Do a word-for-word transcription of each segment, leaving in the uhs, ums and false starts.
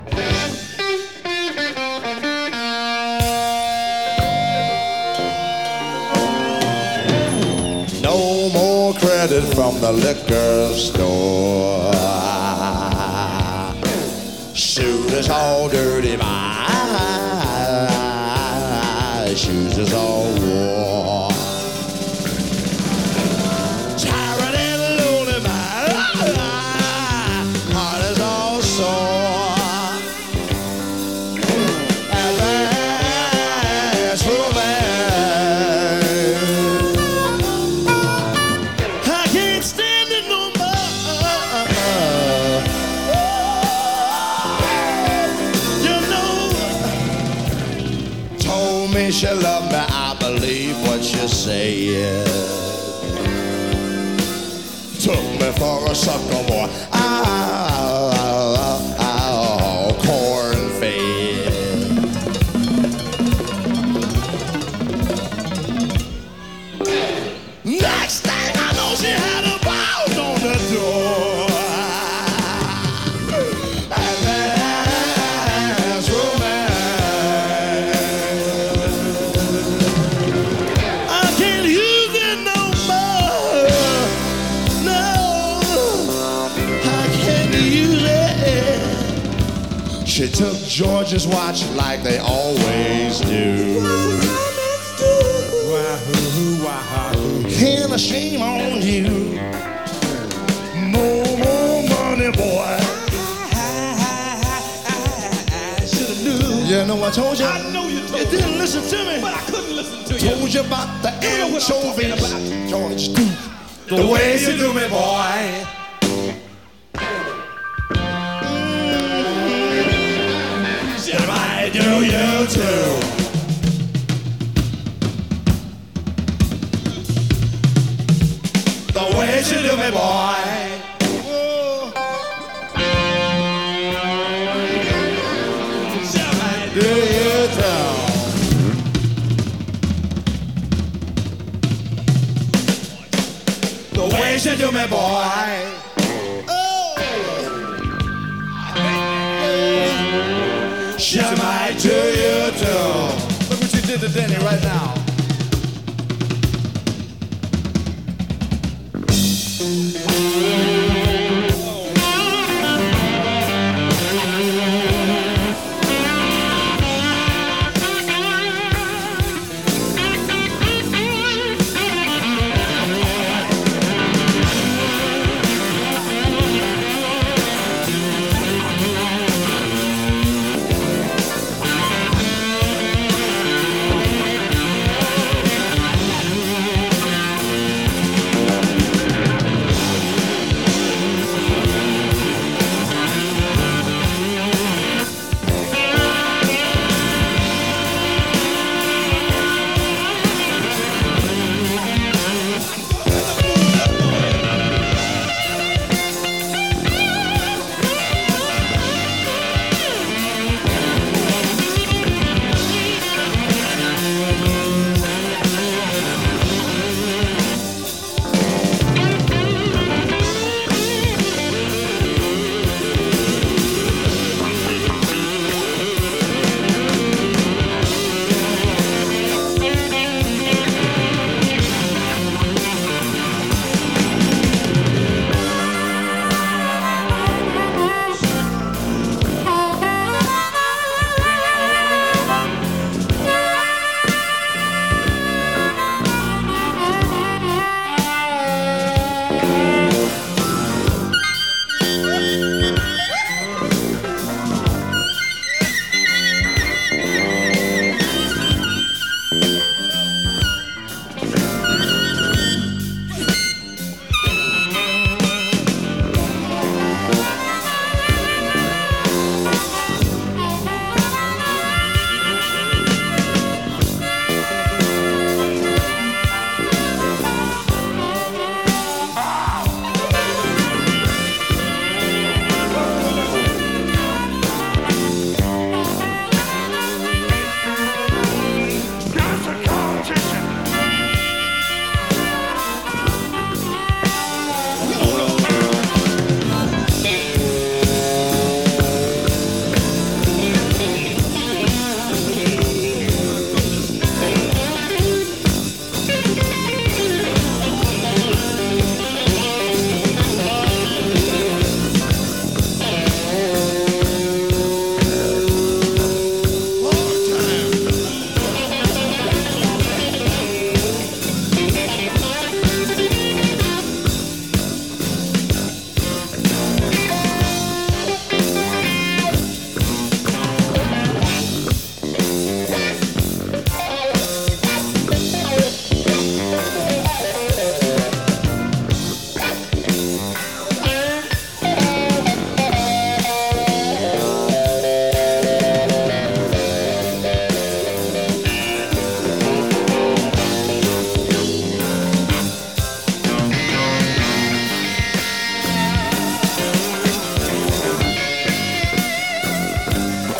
No more credit from the liquor store. Suit is all dirty, my shoes is all worn. Tired and lonely, my heart is all sore. And that's for man. I can't stand it no more. You know, told me she loved me, I believe what she said. Took me for a sucker boy. Oh, oh, oh, corn-fed. Next thing I know, she had a bound on the door. And that's romance. I can't use it no more. No, I can't use it. She took George's watch like they always do. Can I shame on you? More, more money, boy. I shoulda knew. You know I told you. I know you told You me. didn't listen to me. But I couldn't listen to you. Told you about the You know what I'm talking anchovies. about. George, do the way you do me, boy. Should I do you too? The way you do me, boy. Should I do you too? The way you do me, boy. She might do you too. Look what you did to Denny right now.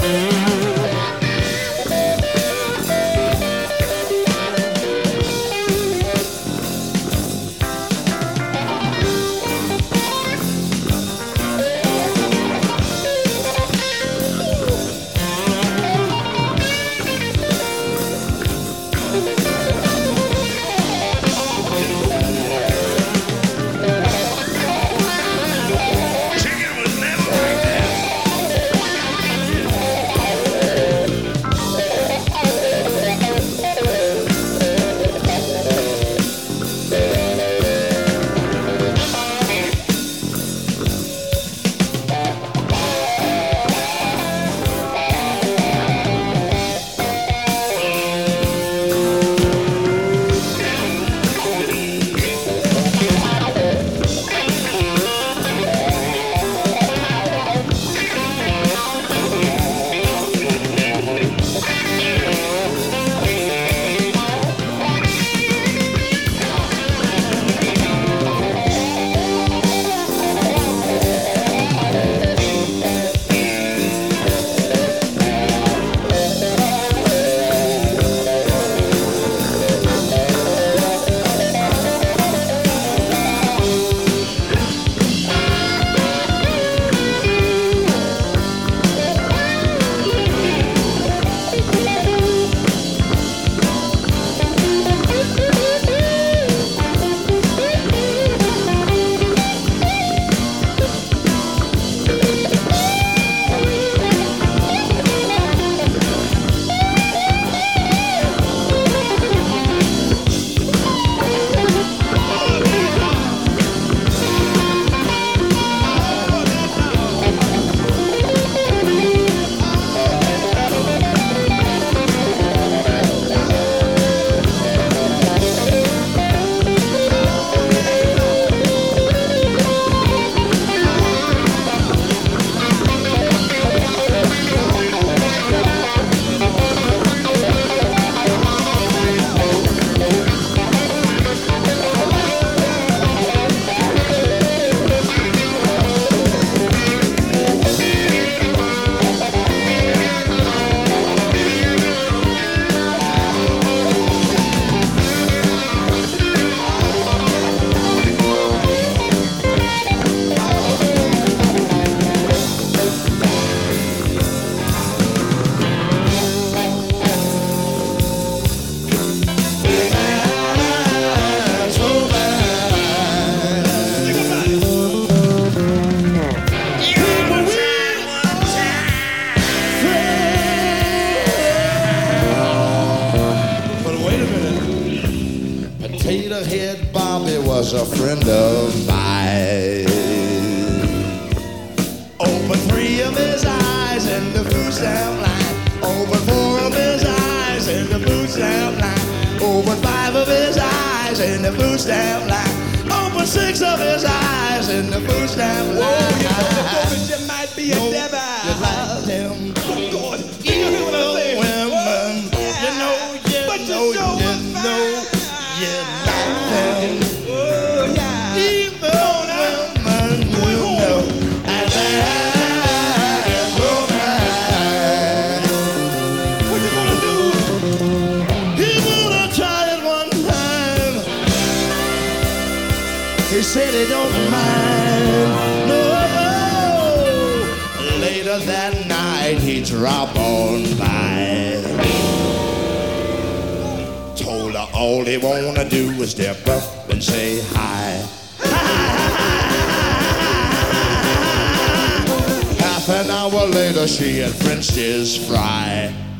Potato Head Bobby was a friend of mine. Open three of his eyes in the food stamp line. Open four of his eyes in the food stamp line. Open five of his eyes in the food stamp line. Open six of his eyes in the food stamp line. Oh, you know the you might be a No, devil. you like them. Oh, God. You hear what I'm saying? Women, Yeah. you know, you But you know, sure you was know, fine. you like them. Oh, yeah. Even Come on now. women, you know, and that's romance. What you gonna do? He wanna try it one time. He said he don't mind. No. Later that night he dropped on by. Told her all he wanna do is step up and say hi. Half an hour later she had Frenched his fry.